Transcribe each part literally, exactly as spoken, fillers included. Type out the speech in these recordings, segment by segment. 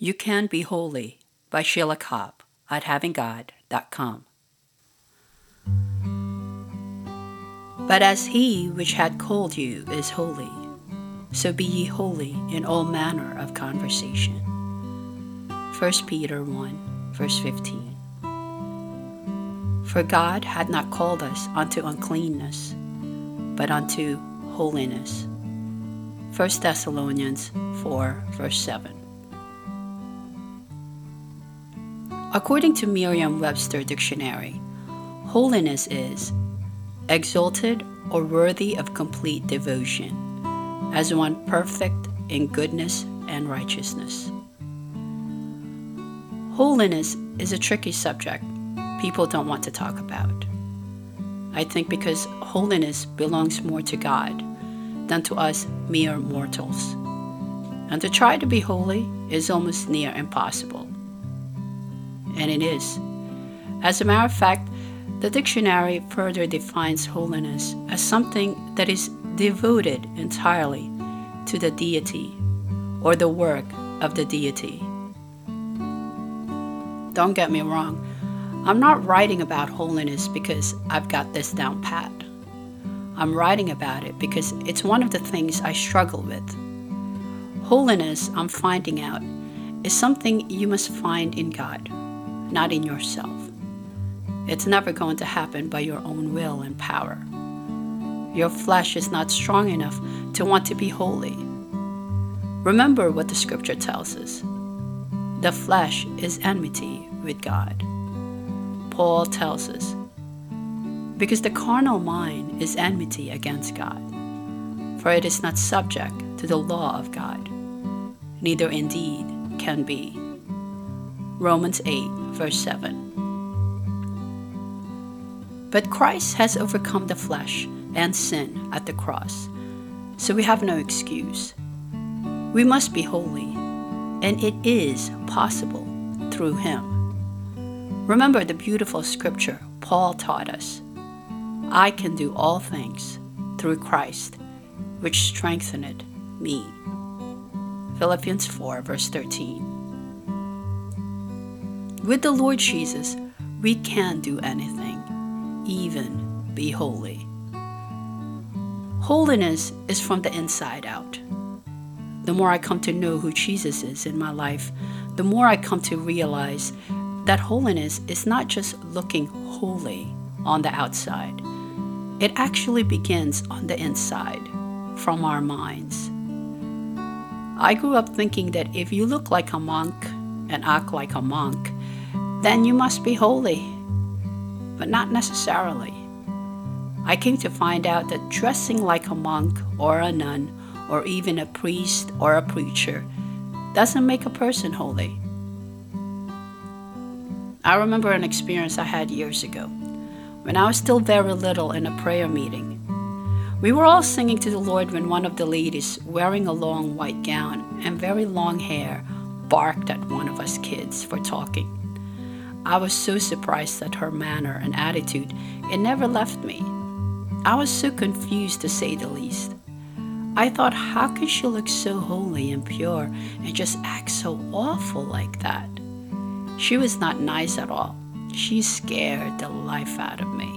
You Can Be Holy by Sheila Cobb at having god dot com. But as he which had called you is holy, so be ye holy in all manner of conversation. First Peter one, verse fifteen. For God had not called us unto uncleanness, but unto holiness. First Thessalonians four, verse seven. According to Merriam-Webster Dictionary, holiness is exalted or worthy of complete devotion, as one perfect in goodness and righteousness. Holiness is a tricky subject people don't want to talk about. I think because holiness belongs more to God than to us mere mortals. And to try to be holy is almost near impossible. And it is. As a matter of fact, the dictionary further defines holiness as something that is devoted entirely to the deity or the work of the deity. Don't get me wrong, I'm not writing about holiness because I've got this down pat. I'm writing about it because it's one of the things I struggle with. Holiness, I'm finding out, is something you must find in God, not in yourself. It's never going to happen by your own will and power. Your flesh is not strong enough to want to be holy. Remember what the scripture tells us. The flesh is enmity with God. Paul tells us, because the carnal mind is enmity against God, for it is not subject to the law of God, neither indeed can be. Romans eight, verse seven. But Christ has overcome the flesh and sin at the cross, so we have no excuse. We must be holy, and it is possible through Him. Remember the beautiful scripture Paul taught us. I can do all things through Christ, which strengtheneth me. Philippians four, verse thirteen. With the Lord Jesus, we can do anything, even be holy. Holiness is from the inside out. The more I come to know who Jesus is in my life, the more I come to realize that holiness is not just looking holy on the outside. It actually begins on the inside, from our minds. I grew up thinking that if you look like a monk and act like a monk, then you must be holy, but not necessarily. I came to find out that dressing like a monk or a nun or even a priest or a preacher doesn't make a person holy. I remember an experience I had years ago when I was still very little in a prayer meeting. We were all singing to the Lord when one of the ladies, wearing a long white gown and very long hair, barked at one of us kids for talking. I was so surprised at her manner and attitude, it never left me. I was so confused, to say the least. I thought, how could she look so holy and pure and just act so awful like that? She was not nice at all. She scared the life out of me.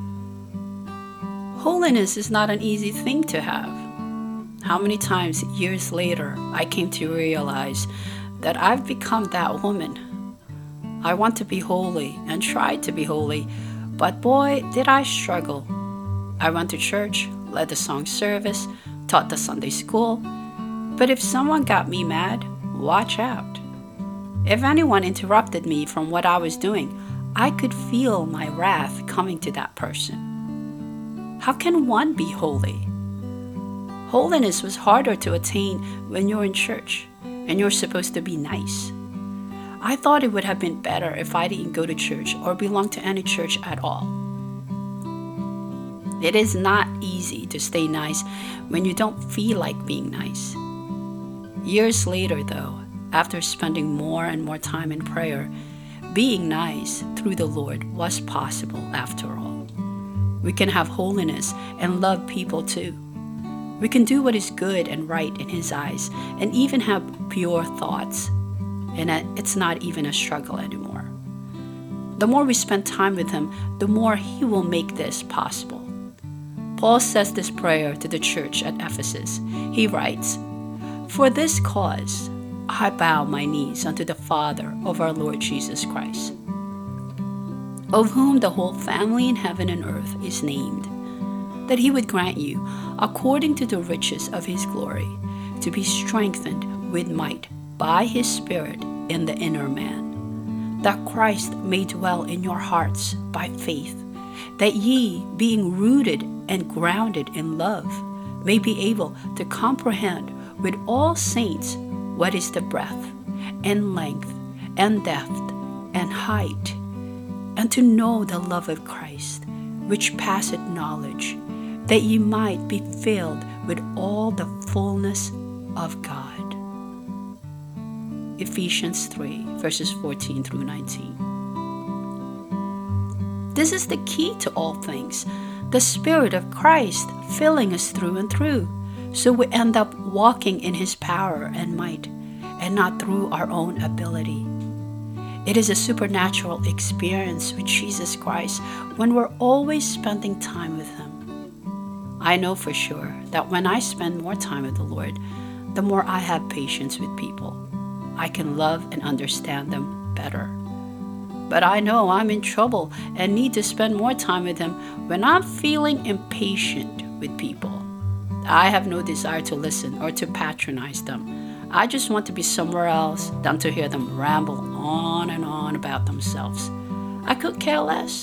Holiness is not an easy thing to have. How many times years later I came to realize that I've become that woman. I want to be holy and tried to be holy, but boy, did I struggle. I went to church, led the song service, taught the Sunday school, but if someone got me mad, watch out. If anyone interrupted me from what I was doing, I could feel my wrath coming to that person. How can one be holy? Holiness was harder to attain when you're in church and you're supposed to be nice. I thought it would have been better if I didn't go to church or belong to any church at all. It is not easy to stay nice when you don't feel like being nice. Years later, though, after spending more and more time in prayer, being nice through the Lord was possible after all. We can have holiness and love people too. We can do what is good and right in His eyes and even have pure thoughts and it's not even a struggle anymore. The more we spend time with Him, the more He will make this possible. Paul says this prayer to the church at Ephesus. He writes, "For this cause I bow my knees unto the Father of our Lord Jesus Christ, of whom the whole family in heaven and earth is named, that He would grant you, according to the riches of His glory, to be strengthened with might by His Spirit in the inner man, that Christ may dwell in your hearts by faith, that ye, being rooted and grounded in love, may be able to comprehend with all saints what is the breadth and length and depth and height, and to know the love of Christ, which passeth knowledge, that ye might be filled with all the fullness of God." Ephesians three, verses fourteen through nineteen. This is the key to all things, the Spirit of Christ filling us through and through, so we end up walking in His power and might, and not through our own ability. It is a supernatural experience with Jesus Christ when we're always spending time with Him. I know for sure that when I spend more time with the Lord, the more I have patience with people. I can love and understand them better. But I know I'm in trouble and need to spend more time with Him when I'm feeling impatient with people. I have no desire to listen or to patronize them. I just want to be somewhere else than to hear them ramble on and on about themselves. I could care less.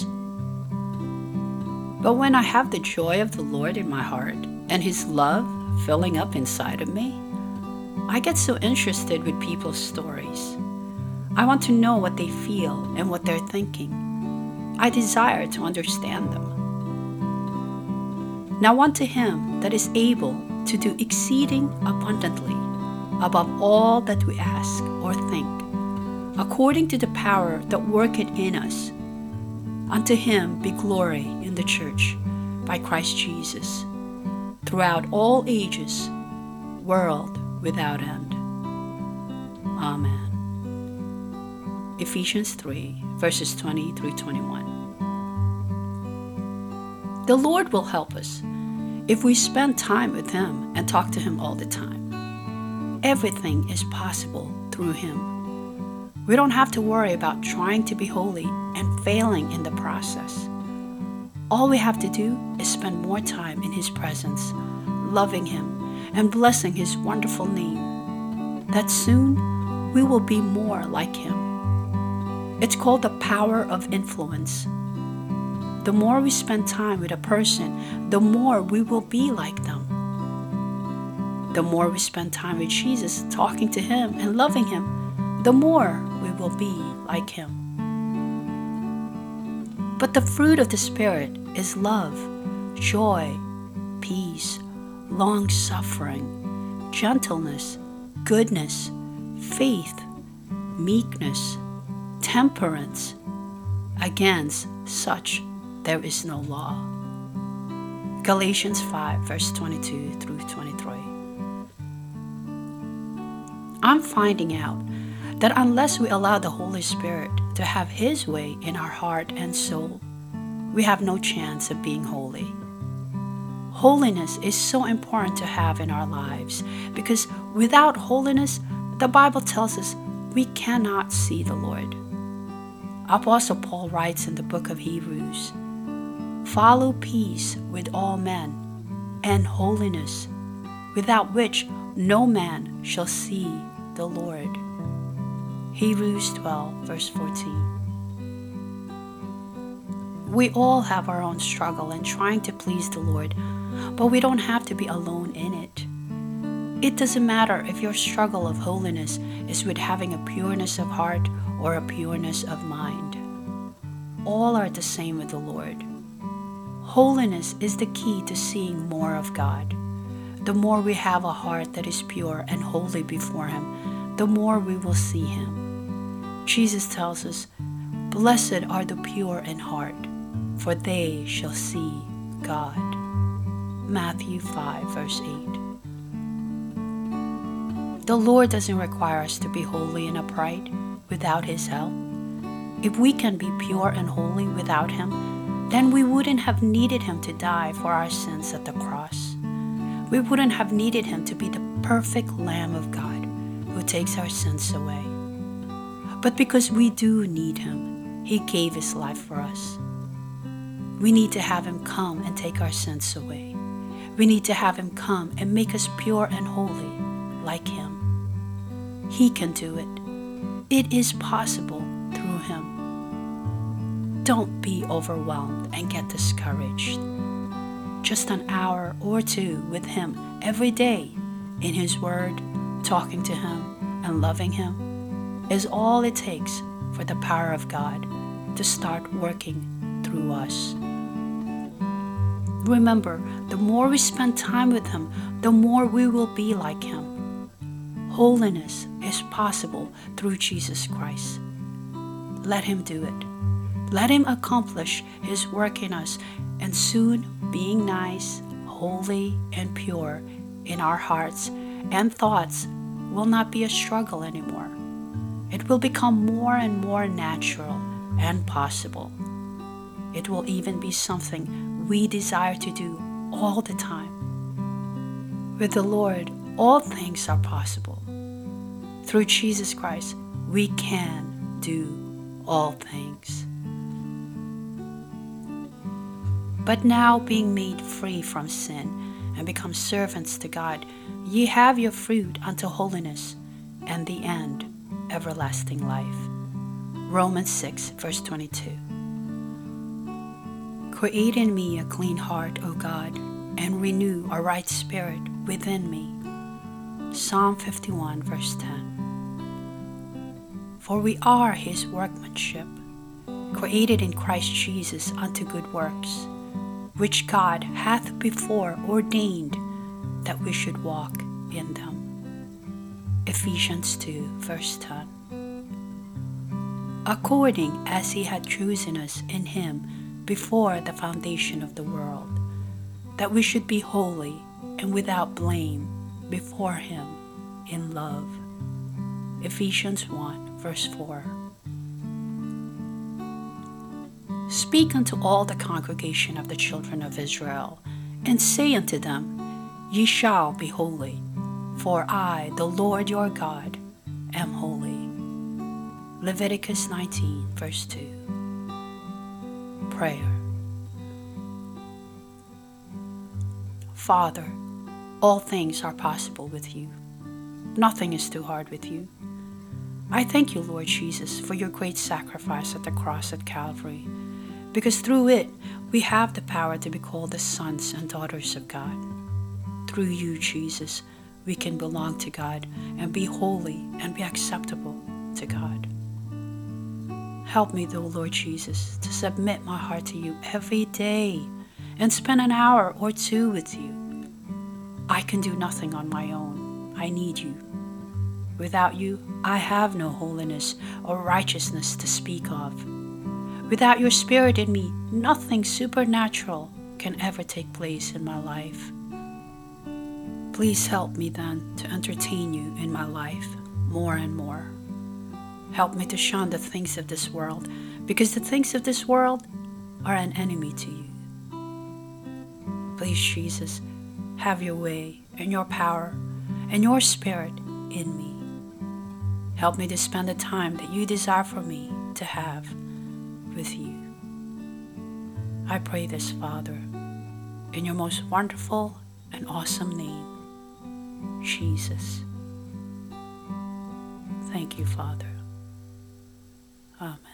But when I have the joy of the Lord in my heart and His love filling up inside of me, I get so interested with people's stories. I want to know what they feel and what they're thinking. I desire to understand them. Now unto Him that is able to do exceeding abundantly above all that we ask or think, according to the power that worketh in us. Unto Him be glory in the church by Christ Jesus, throughout all ages, world without end. Amen. Ephesians three, verses twenty through twenty-one. The Lord will help us if we spend time with Him and talk to Him all the time. Everything is possible through Him. We don't have to worry about trying to be holy and failing in the process. All we have to do is spend more time in His presence, loving Him and blessing His wonderful name, that soon we will be more like Him. It's called the power of influence. The more we spend time with a person, the more we will be like them. The more we spend time with Jesus, talking to Him and loving Him, the more we will be like Him. But the fruit of the Spirit is love, joy, peace, long-suffering, gentleness, goodness, faith, meekness, temperance. Against such there is no law. Galatians five, verse twenty-two through twenty-three. I'm finding out that unless we allow the Holy Spirit to have His way in our heart and soul, we have no chance of being holy. Holiness is so important to have in our lives because without holiness, the Bible tells us we cannot see the Lord. Apostle Paul writes in the book of Hebrews, "Follow peace with all men and holiness, without which no man shall see the Lord." Hebrews twelve, verse fourteen. We all have our own struggle in trying to please the Lord, but we don't have to be alone in it. It doesn't matter if your struggle of holiness is with having a pureness of heart or a pureness of mind. All are the same with the Lord. Holiness is the key to seeing more of God. The more we have a heart that is pure and holy before Him, the more we will see Him. Jesus tells us, "Blessed are the pure in heart, for they shall see God." Matthew five, verse eight. The Lord doesn't require us to be holy and upright without His help. If we can be pure and holy without Him, then we wouldn't have needed Him to die for our sins at the cross. We wouldn't have needed Him to be the perfect Lamb of God who takes our sins away. But because we do need Him, He gave His life for us. We need to have Him come and take our sins away. We need to have Him come and make us pure and holy like Him. He can do it. It is possible through Him. Don't be overwhelmed and get discouraged. Just an hour or two with Him every day in His Word, talking to Him and loving Him is all it takes for the power of God to start working through us. Remember, the more we spend time with Him, the more we will be like Him. Holiness is possible through Jesus Christ. Let Him do it. Let Him accomplish His work in us, and soon being nice, holy, and pure in our hearts and thoughts will not be a struggle anymore. It will become more and more natural and possible. It will even be something we desire to do all the time. With the Lord, all things are possible. Through Jesus Christ, we can do all things. But now, being made free from sin and become servants to God, ye have your fruit unto holiness, and the end, everlasting life. Romans six, verse twenty-two. Create in me a clean heart, O God, and renew a right spirit within me. Psalm fifty-one, verse ten. For we are His workmanship, created in Christ Jesus unto good works, which God hath before ordained that we should walk in them. Ephesians two, verse ten. According as He had chosen us in Him before the foundation of the world, that we should be holy and without blame before Him in love. Ephesians one, verse four. Speak unto all the congregation of the children of Israel, and say unto them, Ye shall be holy, for I, the Lord your God, am holy. Leviticus nineteen, verse two. Prayer. Father, all things are possible with you. Nothing is too hard with you. I thank you, Lord Jesus, for your great sacrifice at the cross at Calvary, because through it we have the power to be called the sons and daughters of God. Through you, Jesus, we can belong to God and be holy and be acceptable to God. Help me, though, Lord Jesus, to submit my heart to you every day and spend an hour or two with you. I can do nothing on my own. I need you. Without you, I have no holiness or righteousness to speak of. Without your Spirit in me, nothing supernatural can ever take place in my life. Please help me then to entertain you in my life more and more. Help me to shun the things of this world, because the things of this world are an enemy to you. Please, Jesus, have your way and your power and your Spirit in me. Help me to spend the time that you desire for me to have with you. I pray this, Father, in your most wonderful and awesome name, Jesus. Thank you, Father. Amen.